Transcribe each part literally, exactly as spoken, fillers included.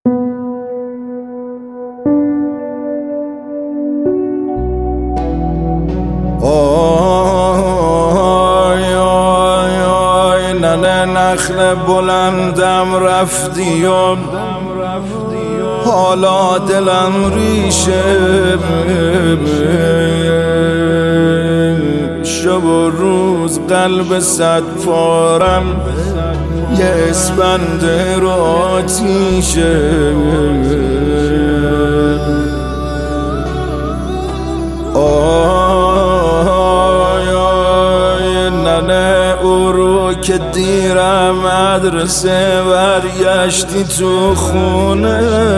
آی آی آی ننه نخل بلندم رفتی و حالا دلم ریشه شب و روز قلب صد پارم یه اسبند رو آتیشه آی آی ننه او رو که دیرم مدرسه برگشتی تو خونه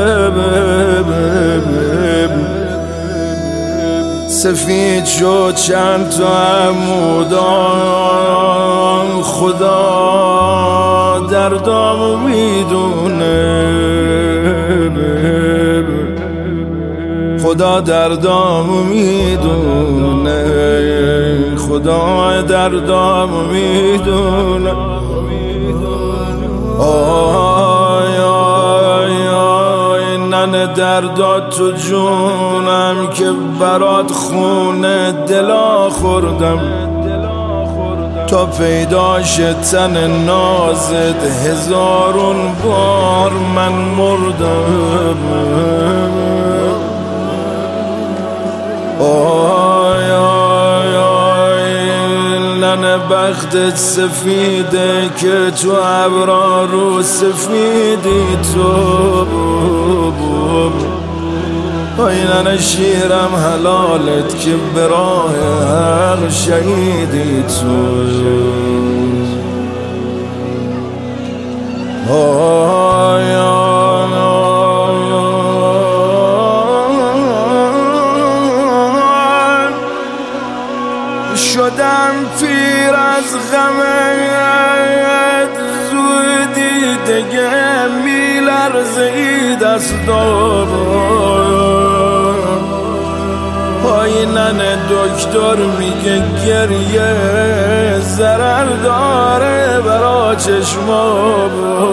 سفید شد چند تا عمودان خدا دردامو میدونه خدا دردامو میدونه خدا دردامو میدونه آی آی آی ننه دردات تو جونم که برات خونه دلا خوردم تا پیداش تن نازت هزارون بار من مردم آی آی آی ننه بختت سفیده که تو ابرا رو سفیدی تو آی ننه شیرم حلالت که به راه حق شهیدی تو آی آی شدم پیر از غمت زودی دیگه میلرزی دستام های ننه دکتر میگه گریه ضرر داره برا چشمام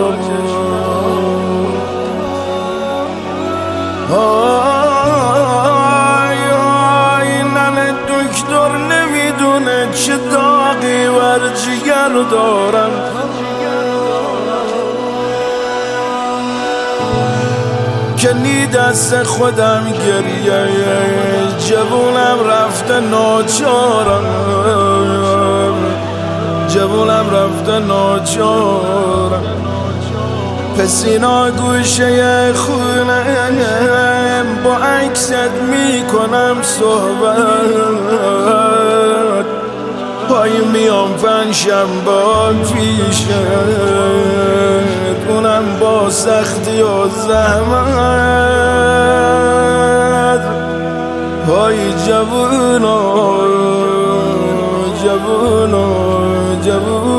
آی آی ننه دکتر نمیدونه چه داغی بر جگر دارم که نی دست خودم گریه جوونم رفته ناچارم جوونم رفته ناچارم پسینا گوشه خونه با عکست میکنم صحبت پای میام پنجشنبه پیشت اونم با سختی و زحمت پای جوونا جوونا جوونا